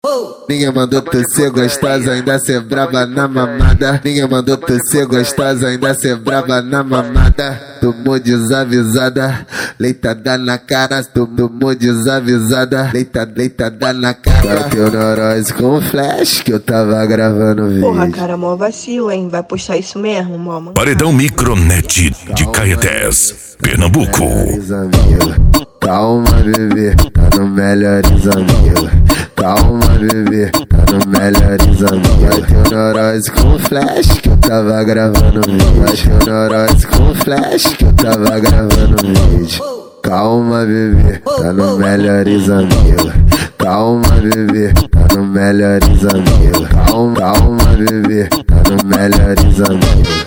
Ninguém mandou tu ser gostosa, ainda ser braba na mamada. Ninguém mandou tu ser gostosa, ainda ser braba na mamada. Tomou desavisada, leitada na cara. Tomou desavisada, leitada na cara. Bateu neurose com flash que eu tava gravando vídeo. Porra, cara, mó vacilo, hein? Vai postar isso mesmo, mó? Paredão Micronet de Caetés, Pernambuco. Calma, bebê, tá no Melhores Amigos. Calma, bebê, tá no Melhores Amigos. Bateu neurose com flash que eu tava gravando vídeo. Bateu neurose com flash que eu tava gravando vídeo. Calma, bebê, tá no Melhores Amigos. Calma, bebê, tá no Melhores Amigos. Calma, bebê, tá no Melhores Amigos.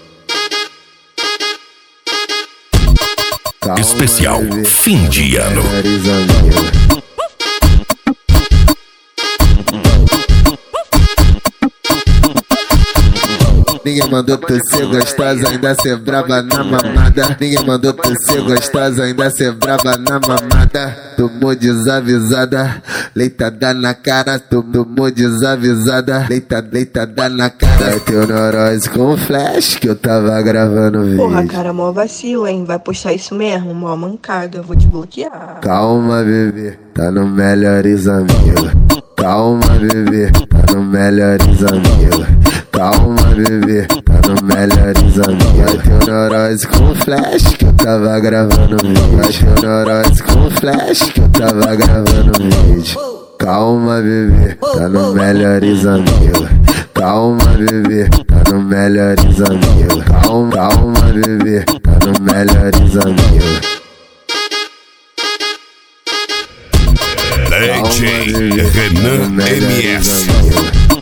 Especial fim de ano. Ninguém mandou tu ser gostosa, ainda ser braba na mamada. Ninguém mandou tu ser gostosa, ainda ser braba na mamada. Tomou desavisada, leitada na cara. Tomou desavisada, leitada na cara. Bateu neurose com flash que eu tava gravando vídeo. Porra, cara, mó vacilo, hein? Vai postar isso mesmo, mó mancada, eu vou te bloquear. Calma, bebê, tá no Melhores Amigos. Calma, bebê, tá no Melhores Amigos. Calma, bebê, tá no Melhores Amigos. Bateu neurose com flash que eu tava gravando vídeo. Bateu neurose com flash que eu tava gravando vídeo. Calma, bebê, tá no Melhores Amigos. Calma, bebê, tá no Melhores Amigos. Calma, bebê, tá no Melhores Amigos. DJ Renan MS.